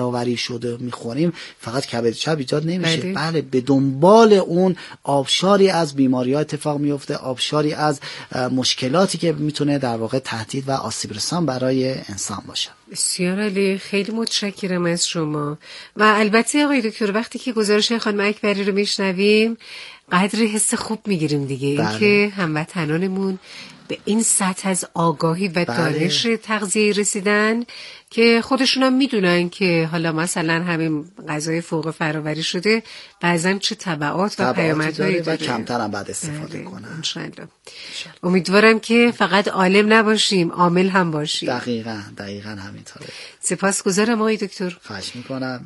آوری شده میخوریم فقط کبد چپ ایجاد نمیشه. بله به دنبال اون آبشاری از بیماری‌ها اتفاق میفته، آبشاری از مشکلاتی که میتونه در واقع تهدید و آسیب رسان برای انسان باشه. بسیار عالی، خیلی متشکرم از شما. و البته آقای دکتر وقتی که گزارش خانم اکبری رو میشنویم قدری حس خوب میگیریم دیگه. این که هموطنانمون به این سطح از آگاهی و دانش تغذیه رسیدن که خودشون هم میدونن که حالا مثلا همین غذای فوق فراوری شده بعضا چه تبعات و پیامدهایی داره و کمتر هم بعد استفاده کنن. انشالله. امیدوارم که فقط عالم نباشیم، عامل هم باشیم. دقیقاً همینطوره. سپاسگزارم آقای دکتر. خواهش میکنم.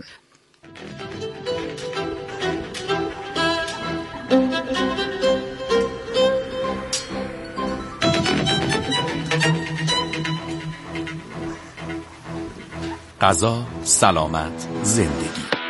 غذا، سلامت، زندگی.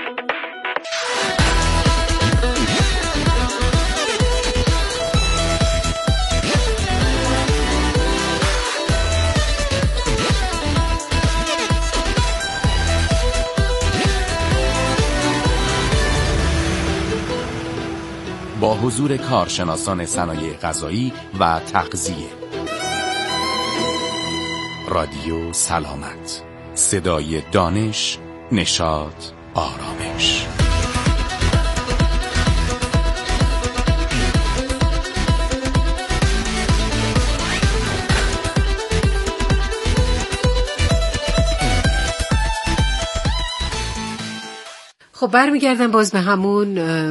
با حضور کارشناسان صنایع غذایی و تغذیه. رادیو سلامت، صدای دانش، نشاط، آرامش. خب برمیگردم باز به همون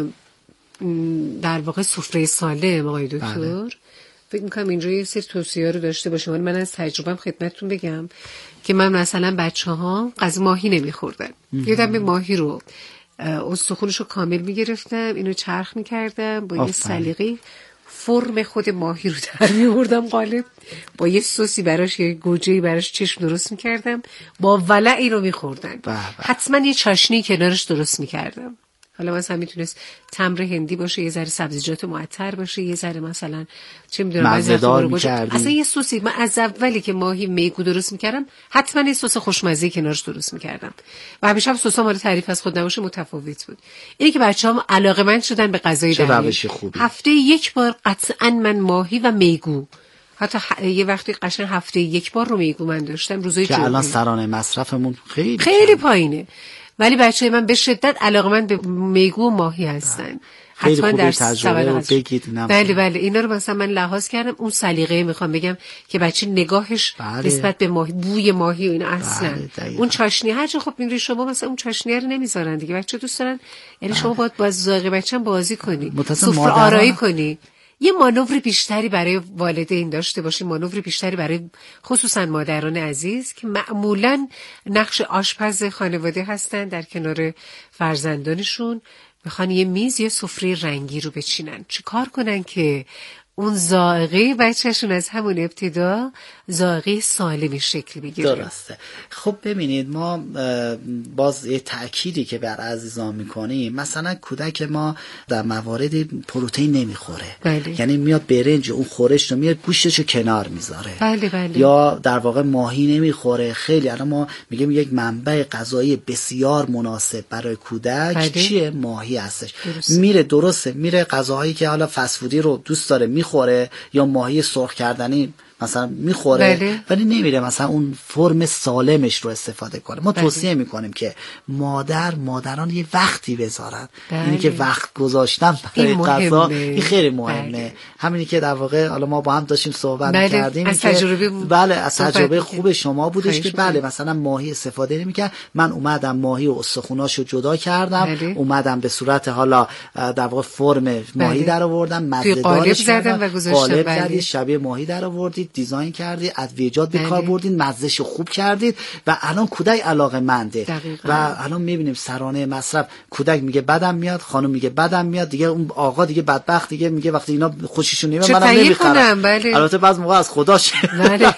در واقع سفره سالم آقای دکتر. فکر میکنم اینجا یه سری توصیه رو داشته باشم. ولی من از تجربه‌ام خدمتتون بگم که من مثلا بچه‌ها غذا ماهی نمی‌خوردن. یادم به ماهی رو استخونش رو کامل می‌گرفتم، اینو چرخ می‌کردم با یه سلیقه فرم خود ماهی رو در می‌آوردم قالب، با یه سوسی براش، یه گوجه‌ای براش چشم درست می‌کردم، با ولع اینو می‌خوردن. حتما یه چاشنی کنارش درست می‌کردم. حالا مثلا میتونست تمر هندی باشه، یه ذره سبزیجات معطر باشه، یه ذره مثلا چه میدونم مزه‌دار می‌کردی. اصلا یه سوسی. من از اولی که ماهی میگو درست می‌کردم حتما یه سس خوشمزه کنارش درست می‌کردم و همیشه هم سسام حالا تعریف از خود نباشه متفاوت بود. اینی که بچه‌ام علاقه‌مند شدن به غذای دریایی. هفته یک بار قطعاً من ماهی و میگو، حتی یه وقتی قشنگ هفته یک بار رو میگو من داشتم روزای که الان سرانه مصرفمون خیلی پایینه، ولی بچه‌های من به شدت علاقه‌مند به میگو و ماهی هستن. حتما در تجربه رو بگید. بله اینا رو مثلا من لحاظ کردم. اون سلیقه میخوام بگم که بچه نگاهش نسبت به ماهی، بوی ماهی و اینا اصلا اون چاشنی هرچه خب میری شما مثلا اون چاشنی رو نمیذارن دیگه. بچه دوست دارن، یعنی شما باید با ذائقه بچه‌م بازی کنی، سفره آرایی کنی، یه مانور بیشتری برای والدین داشته باشی، مانور بیشتری برای خصوصا مادران عزیز که معمولاً نقش آشپز خانواده هستن، در کنار فرزندانشون میخوان یه میز، یه سفره رنگی رو بچینن. چه کار کنن که اون ذائقه بچه‌شون از همون ابتدا ذائقه سالمی شکل بگیره؟ درسته. خب ببینید، ما باز یه تأکیدی که بر عزیزان میکنیم، مثلا کودک ما در موارد پروتئین نمیخوره. یعنی میاد برنج اون خورش رو میاد گوشتشو کنار میذاره. یا در واقع ماهی نمیخوره. خیلی الان ما میگیم یک منبع غذایی بسیار مناسب برای کودک چیه؟ ماهی هستش. میره غذاهایی که حالا فست فودی رو دوست داره میخوره، یا ماهی سرخ کردنی مثلا میخوره، ولی نمیره مثلا اون فرم سالمش رو استفاده کنه. ما توصیه میکنیم که مادران یه وقتی بذارن. اینی که وقت گذاشتن برای غذا این خیلی مهمه. همینی که در واقع حالا ما با هم داشتیم صحبت کردیم از تجربه از تجربه خوب شما بودش که مثلا ماهی استفاده نمیکرد. من اومدم ماهی و استخوناشو جدا کردم، اومدم به صورت حالا در واقع فرم ماهی در آوردم، مزه‌دارش زدم و گذاشتم. شبیه ماهی در آوردید، دیزاین کردید، ادویجات به کار بردید، مزه‌شو خوب کردید و الان کودک علاقه‌منده. و الان میبینیم سرانه مصرف کودک میگه بدم میاد، خانم میگه بدم میاد، دیگه اون آقا دیگه بدبخت دیگه میگه وقتی اینا خوششون نمیاد منم نمیخرم. البته بعضی موقع از خداشه.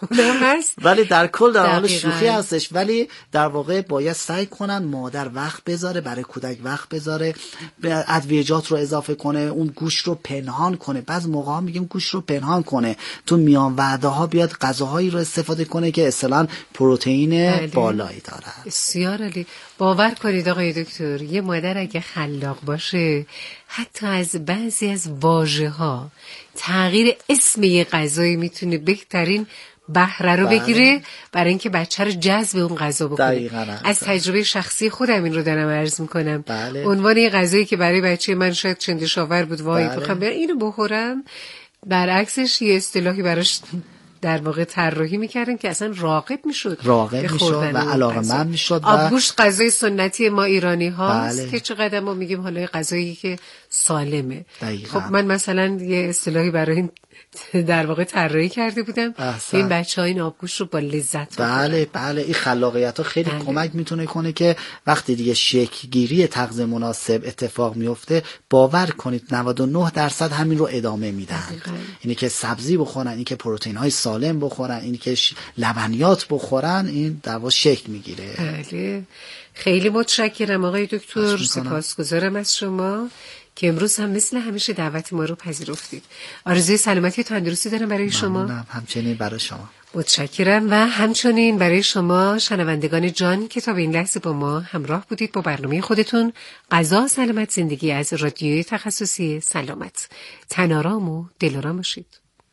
هست، ولی در کل در حال شوخی هستش. ولی در واقع باید سعی کنن مادر وقت بذاره برای کودک، وقت بذاره، ادویجات رو اضافه کنه، اون گوشت رو پنهان کنه. بعض موقع ها میگیم گوشت رو پنهان کنه، تو میان وعده ها بیاد غذاهایی رو استفاده کنه که اصلا پروتئین بالایی داره. بسیار عالی. باور کنید آقای دکتر، یه مادر اگه خلاق باشه حتی از بعضی از واژه‌ها تغییر اسم یه غذایی میتونه بهترین بهره رو بگیره برای اینکه بچه رو جذب اون غذا بکنه. از تجربه شخصی خودم این رو دارم عرض میکنم. عنوان یه غذایی که برای بچه من شاید چندشاور بود، وای بخوام اینو بخورم، برعکسش یه اصطلاحی براش در واقع طراحی میکردن که اصلا راغب میشد و علاقه‌مند میشد. آبگوشت غذای سنتی ما ایرانی هاست که چقدر ما میگیم حالا غذایی که سالمه. خب من مثلا یه اصطلاحی برای این در واقع طراحی کرده بودم این بچه‌ها این آبگوشت رو با لذت بله این خلاقیت‌ها خیلی کمک میتونه کنه که وقتی دیگه شکل گیری تغذیه مناسب اتفاق میفته، باور کنید 99% همین رو ادامه میدن. اینی که سبزی بخورن، اینی که پروتئین‌های سالم بخورن، اینی که لبنیات بخورن، این در واقع شکل میگیره. بله خیلی متشکرم آقای دکتر، سپاسگزارم از شما که امروز هم مثل همیشه دعوت ما رو پذیرفتید. آرزوی سلامتی و تندرستی دارم برای شما. همچنین برای شما. متشکرم و همچنین برای شما شنوندگان جان که تا به این لحظه با ما همراه بودید با برنامه خودتون غذا سلامت زندگی از رادیوی تخصصی سلامت. تن آرام و دل آرام باشید.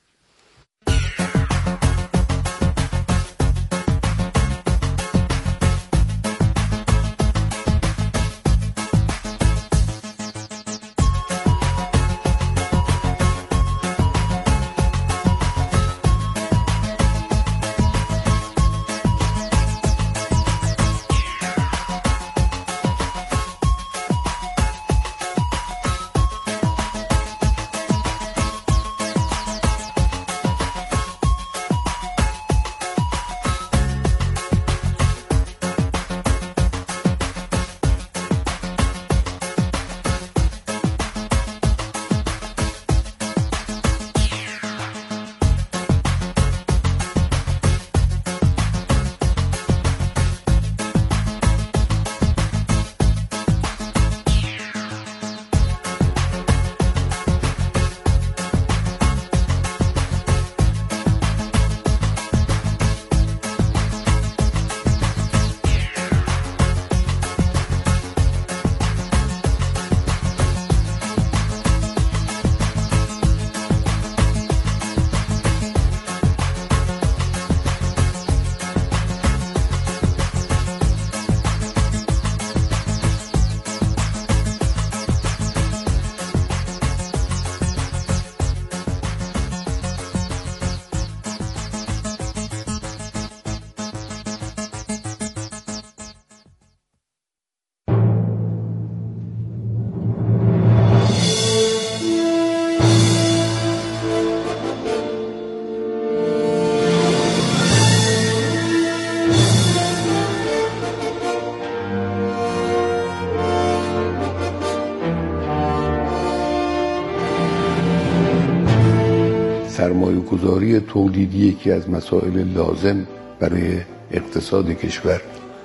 سرمایه‌گذاری تولیدی یکی از مسائل لازم برای اقتصاد کشور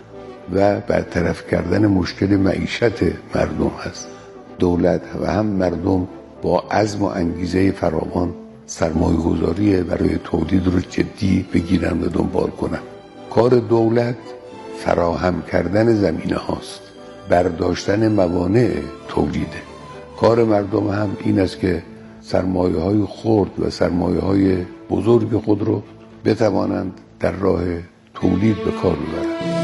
و برطرف کردن مشکل معیشت مردم هست. دولت و هم مردم با عزم و انگیزه فراوان سرمایه‌گذاری برای تولید رو جدی بگیرن و دنبال کنن. کار دولت فراهم کردن زمینه هاست، برداشتن موانع تولیده. کار مردم هم این است که سرمایه‌های خرد و سرمایه‌های بزرگ خود رو بتوانند در راه تولید به کار ببرند.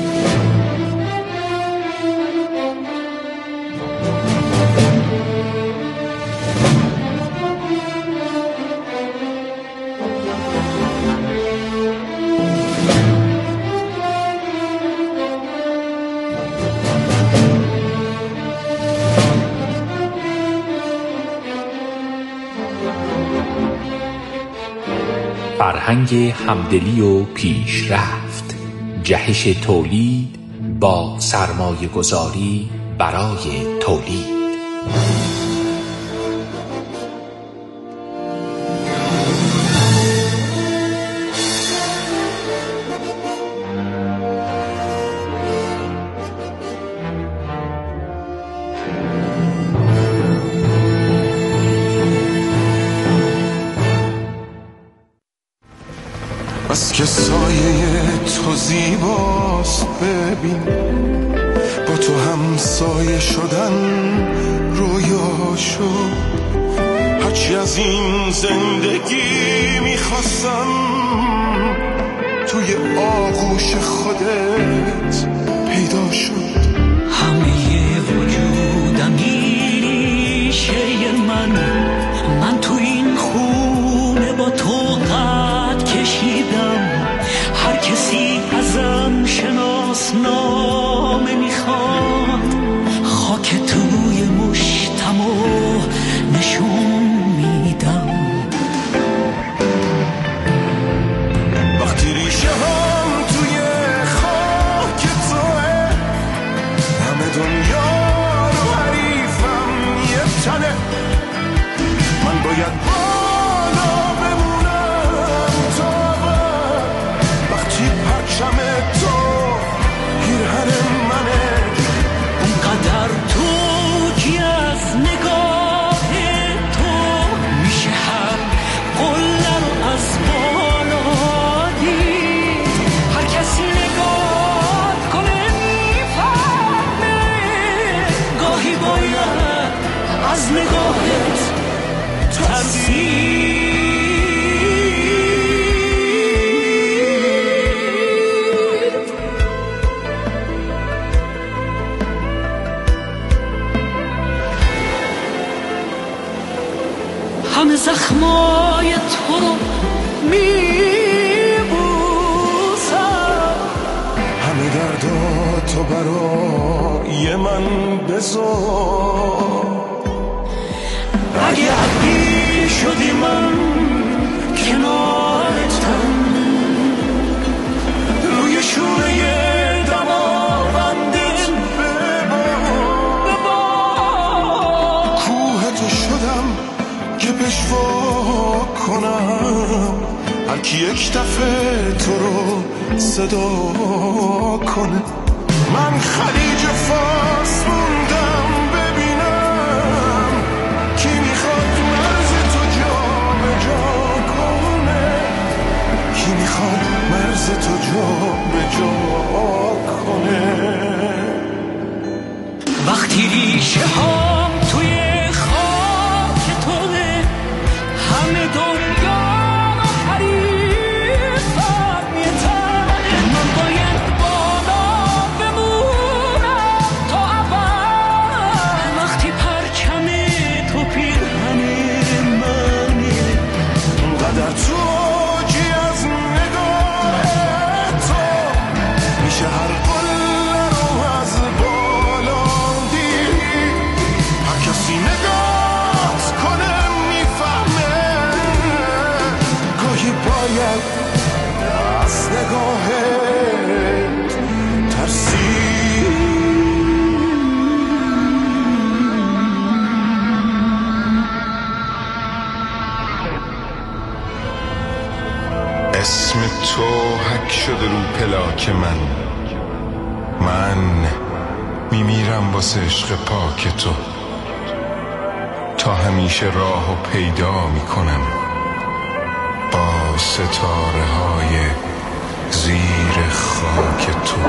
فرهنگ همدلی و پیشرفت، جهش تولید با سرمایه گذاری برای تولید. که سایه تو زیباست ببین، با تو هم سایه شدن رویا شد. هرچی از این زندگی میخواستم توی آغوش خودت پیدا شد. همه وجودم ریشه من تو این خونه با تو قد کشیدم. هر کسی ازم شناسنامه میخواد، خاک توی مشتم و نشون میدم. وقتی ریشه هم توی خاک توه، همه دنیا رو حریفم یه تنه. من باید بالا بمونم تا وقتی پرچم تو پیرهن منه. اونقدر تو که از نگاه تو میشه هر قله رو از بالا دید. هر کسی نگاه کنه میفهمه، گاهی باید از نگاهت ترسید. همه زخمای تو رو میبوسم، همه درداتو برای من بذار. اگه عبی شدی من کنارتم، روی شونه دماوندت ببار. کوه تو شدم که پشوا کنم، هر کی یک دفعه تو رو صدا کنه. من خلیج فارس موندم ببینم کی میخواد مرز تو جا به جا کنه، کی میخواد مرز تو جا به جا کنه. وقتی ریشه هم توی خاک توه، همه دنیا رو حریفم یه تنه. من باید بالا بمونم تا اول، وقتی پرچم تو پیرهن منه. اونقدر تو جی از نگاه تو میشه هر قله رو از بالا دید. هر کسی نگاه کنه میفهمه، گاهی باید از نگاهت ترسید. اسم تو حک شده رو پلاک من میمیرم واسه عشق پاک تو. تا همیشه راهو پیدا میکنم با ستاره های زیر خاک تو.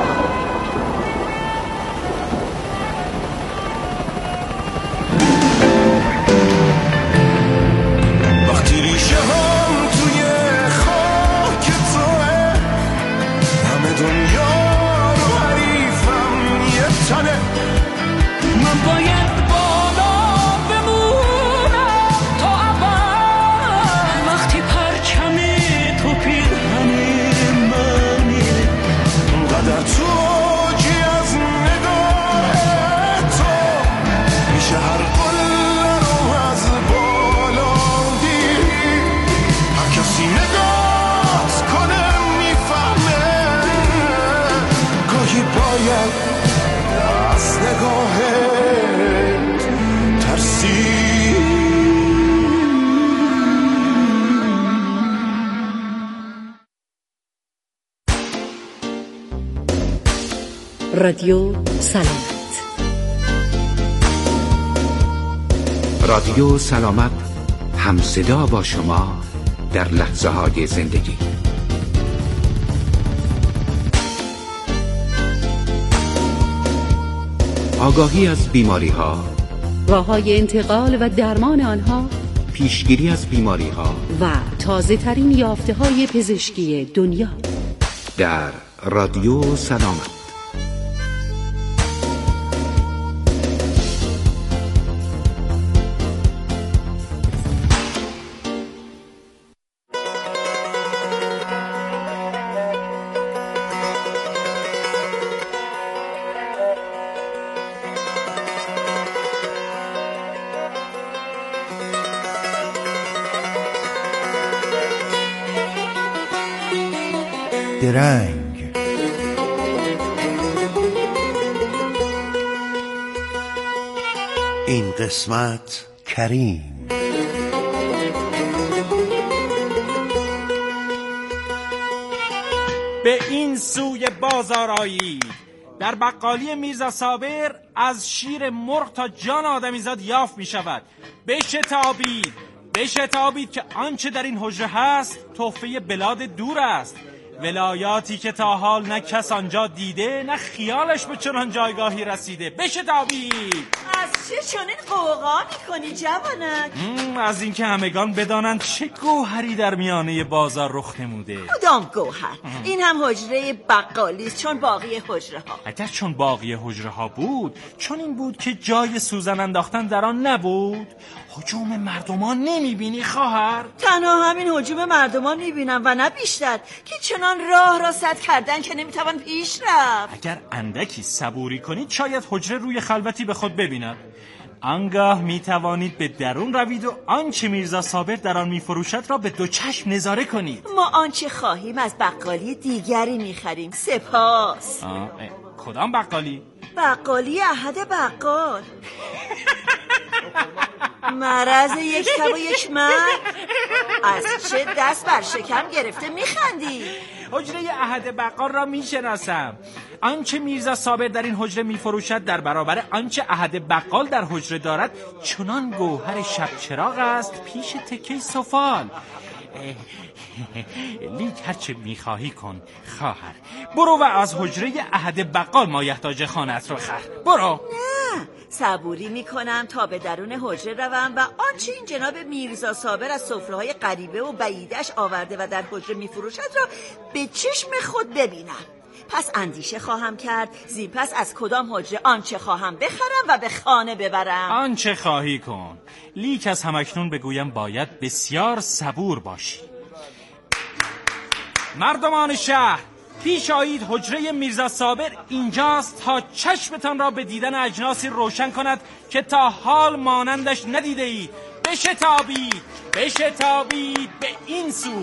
وقتی ریشه هم توی خاک توه، همه دنیا رو حریفم یه تنه. من باید بالا بمونم تا اول، وقتی پرچم تو پیرهن منه. اونقدر تو جی از نگاه تو میشه هر قله رو از بالا دید. هر کسی نگاه کنه میفهمه، گاهی باید از نگاهت ترسید. رادیو سلامت. رادیو سلامت، همصدا با شما در لحظه های زندگی. آگاهی از بیماری‌ها، راه‌های انتقال و درمان آنها، پیشگیری از بیماری‌ها و تازه‌ترین یافته‌های پزشکی دنیا در رادیو سلامت. درنگ این قسمت کریم. به این سوی بازار آیید. در بقالی میرزا صابر از شیر مرغ تا جان آدمیزاد یافت می شود. بشتابید که آنچه در این حجره هست تحفه بلاد دور است، ولایاتی که تا حال نه کس آنجا دیده نه خیالش به چنان جایگاهی رسیده. بشتابید. از چه چنین قوقا میکنی جوانک؟ از اینکه همگان بدانند چه گوهری در میانه بازار رخ نموده. کدام گوهر؟ این هم حجره بقالی است چون باقی حجره ها. اگر چون باقی حجره ها بود، چون این بود که جای سوزن انداختن در آن نبود. هجوم مردمان نمیبینی خواهر؟ تنها همین هجوم مردمان میبینم و نه بیشتر، که چنان راه را سد کردن که نمیتوان پیش رفت. اگر اندکی صبوری کنید شاید حجره روی خلوتی به خود ببیند. آنگاه میتوانید به درون روید و آنچه میرزا صابر در آن میفروشد را به دو چشم نظاره کنید. ما آنچه خواهیم از بقالی دیگری میخریم. سپاس. کدام بقالی؟ بقالی احد بقال. مرض یک تب و یک من. از چه دست بر شکم گرفته میخندی؟ حجره احد بقال را میشناسم. آنچه میرزا صابر در این حجره میفروشد در برابر آنچه احد بقال در حجره دارد چنان گوهر شب چراغ است پیش تکه سفال. لیک هرچه میخواهی کن خواهر. برو و از حجره احد بقال مایحتاج خانه‌ات را خر. برو. نه، صبوری میکنم تا به درون حجره روم و آنچه این جناب میرزا صابر از سفره‌های غریبه و بعیدش آورده و در حجره میفروشد را به چشم خود ببینم. پس اندیشه خواهم کرد زیر پس از کدام حجره آنچه خواهم بخرم و به خانه ببرم. آنچه خواهی کن. لیک از همکنون بگویم باید بسیار صبور باشی. مردمان شهر، پیش آیید. حجره میرزا صابر اینجاست تا چشمتان را به دیدن اجناسی روشن کند که تا حال مانندش ندیده اید. بشتابید به این سو.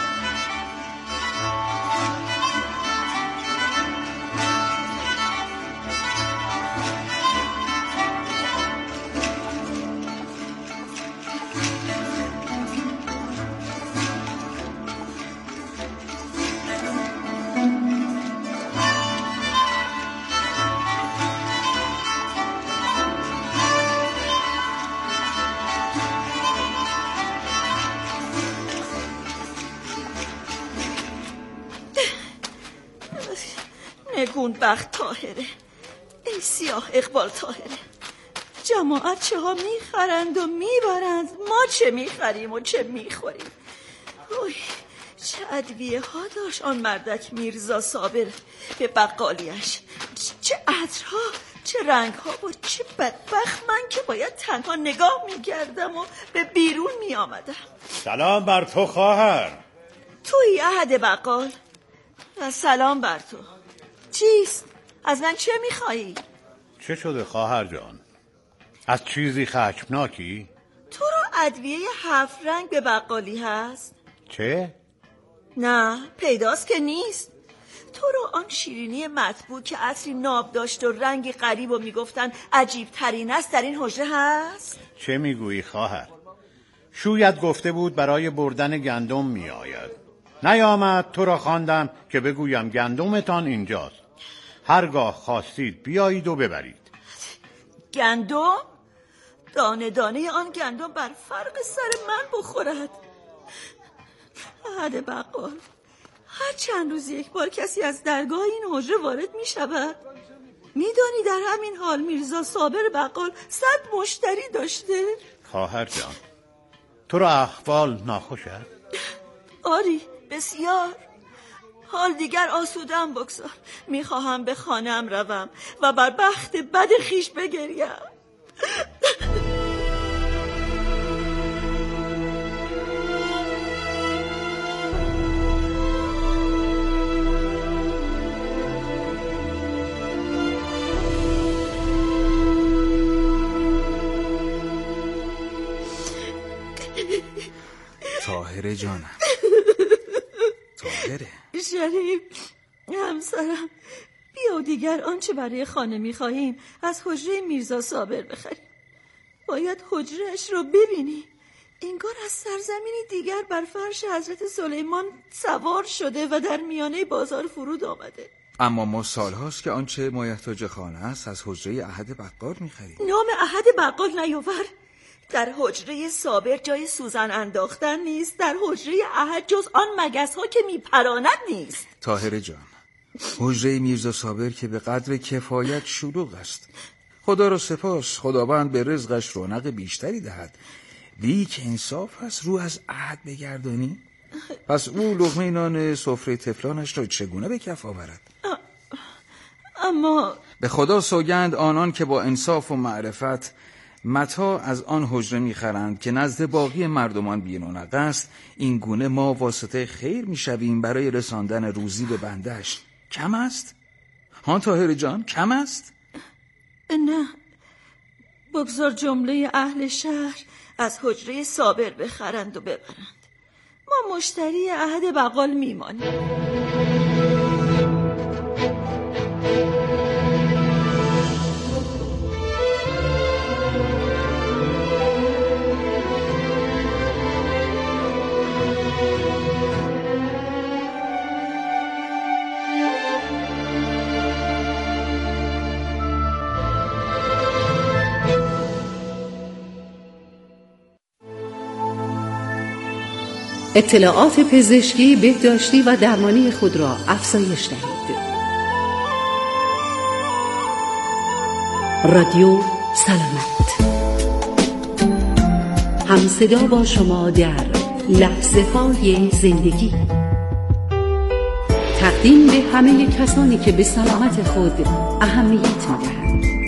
نگونبخت طاهره، ای سیاه اقبال طاهره. جماعت چه ها میخرند و میبرند، ما چه میخریم و چه میخوریم. اوی چه ادویه ها داشت آن مردک میرزا صابر به بقالیش. چه عطرها، چه رنگ ها و چه بدبخت من که باید تنها نگاه میکردم و به بیرون میآمدم. سلام بر تو خواهر. تویی احد بقال؟ سلام بر تو. چیست؟ از من چه میخوایی؟ چه شده خواهر جان؟ از چیزی خشمناکی؟ تو را ادویه 7 رنگ به بقالی هست؟ چه؟ نه پیداست که نیست. تو را آن شیرینی مطبوع که عطری ناب داشت و رنگی غریب و میگفتن عجیب ترین است در این حجره هست؟ چه میگویی خواهر؟ شوید گفته بود برای بردن گندم میآید. نیامد، تو را خواندم که بگویم گندمتان اینجاست. هرگاه خواستید بیایید و ببرید. گندم؟ دانه دانه آن گندم بر فرق سر من بخورد. احد بقال، هر چند روز یک بار کسی از درگاه این حجره وارد می شود. میدانی در همین حال میرزا صابر بقال 100 مشتری داشته؟ خواهر جان، تو را احوال ناخوش است؟ آری، بسیار. حال دیگر آسودم بگذار. میخواهم به خانه‌ام روم و بر بخت بد خویش بگریم. طاهره جانم، طاهره. شریف همسرم، بیا دیگر آنچه برای خانه می‌خواهیم از حجره میرزا صابر بخریم. باید حجره‌اش رو ببینی. انگار از سرزمینی دیگر بر فرش حضرت سلیمان سوار شده و در میانه بازار فرود آمده. اما ما سالهاست که آنچه محتاج خانه است از حجره احد بقال می‌خریم. نام احد بقال نیاور. در حجره صابر جای سوزن انداختن نیست. در حجره احد جز آن مگس ها که میپراند نیست. طاهره جان، حجره میرزا صابر که به قدر کفایت شلوغ است. خدا را سپاس، خداوند به رزقش رونق بیشتری دهد. لیک انصاف است رو از احد بگردانی؟ پس او لقمه نان سفره طفلانش را چگونه به کف آورد؟ اما به خدا سوگند آنان که با انصاف و معرفت متاع از آن حجره می‌خرند که نزد باقی مردمان بی‌رونق است، این گونه ما واسطه خیر می‌شویم برای رساندن روزی به بنده‌اش. کم است؟ ها طاهره جان، کم است؟ نه، بگذار جمله اهل شهر از حجره صابر بخرند و ببرند. ما مشتری احد بقال میمانیم. اطلاعات پزشکی، بهداشتی و درمانی خود را افزایش دهید. رادیو سلامت، همصدا با شما در لحظه‌های زندگی. تقدیم به همه کسانی که به سلامت خود اهمیت می‌دهند.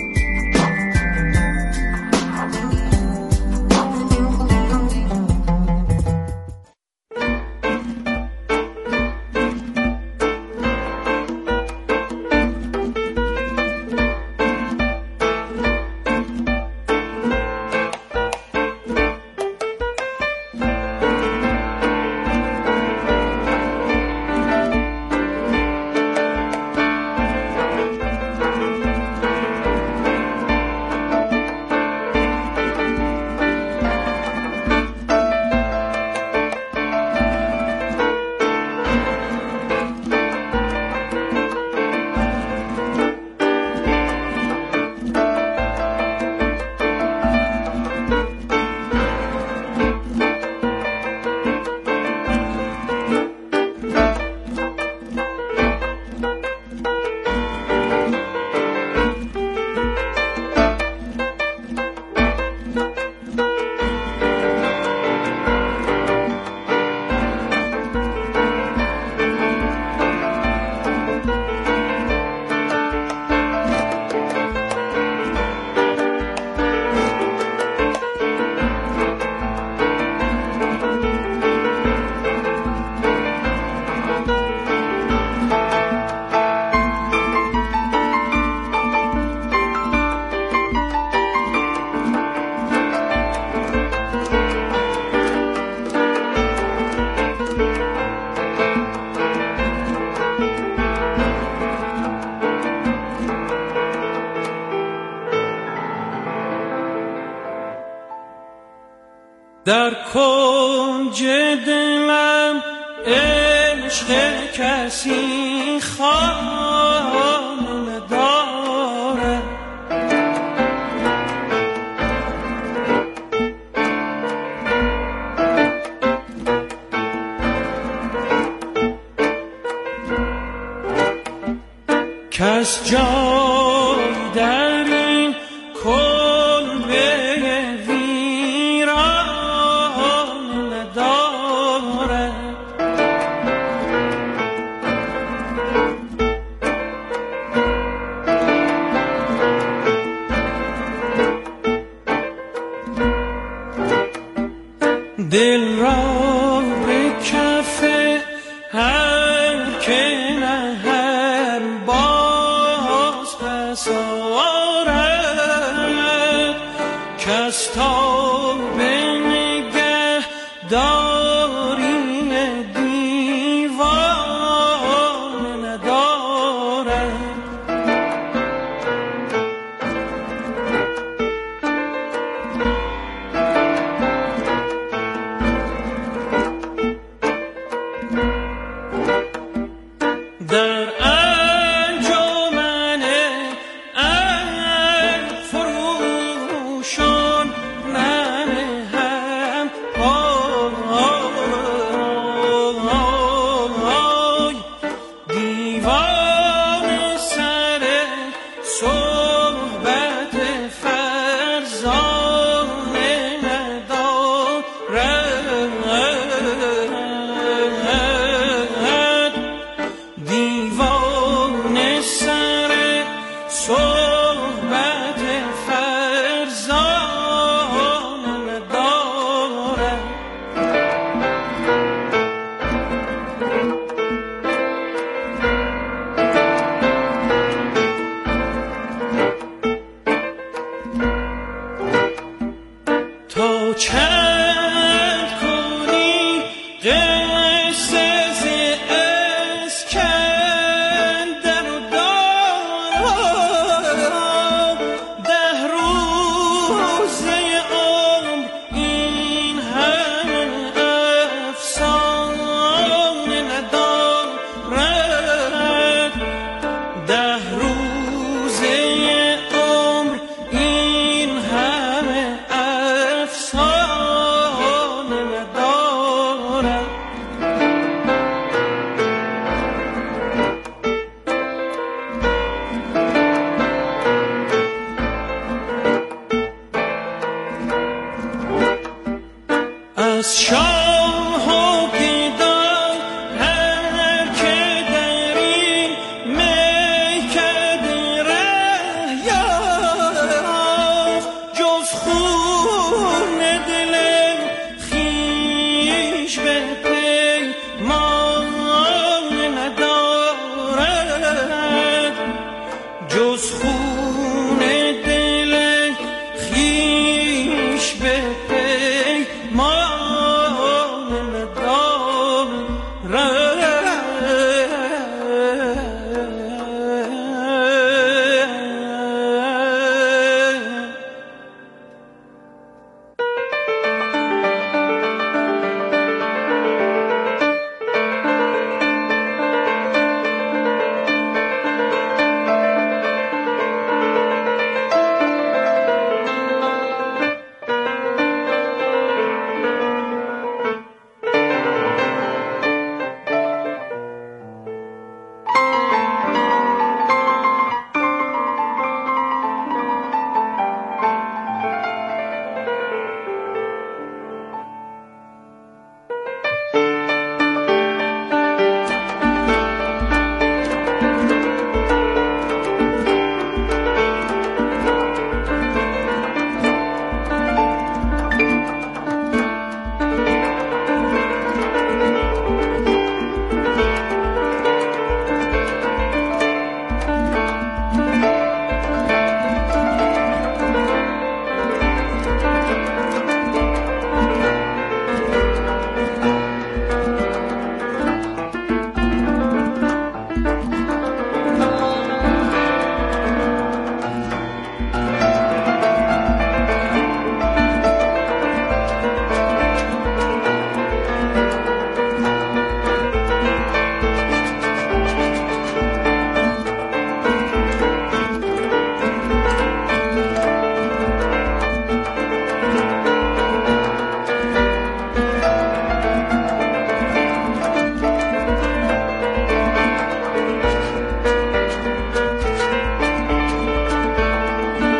در کنج دلم عشق کسی خانه دارد، کس جای دارد کس تا